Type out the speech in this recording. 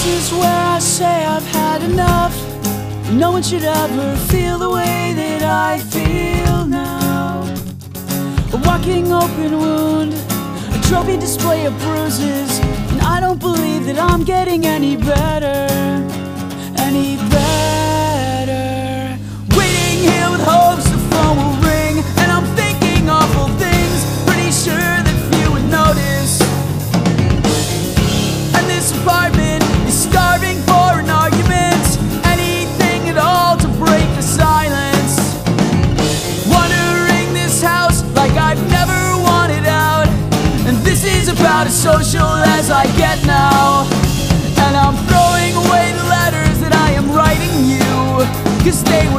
is where I say I've had enough. No one should ever feel the way that I feel now. A walking open wound, a trophy display of bruises, and I don't believe that I'm getting any better. Any better. Waiting here with hopes the phone will ring, and I'm thinking awful things, pretty sure that few would notice. And this apartment is starving for an argument, anything at all to break the silence. Wandering this house like I've never wanted out, and this is about as social as I get now. And I'm throwing away the letters that I am writing you, 'cause they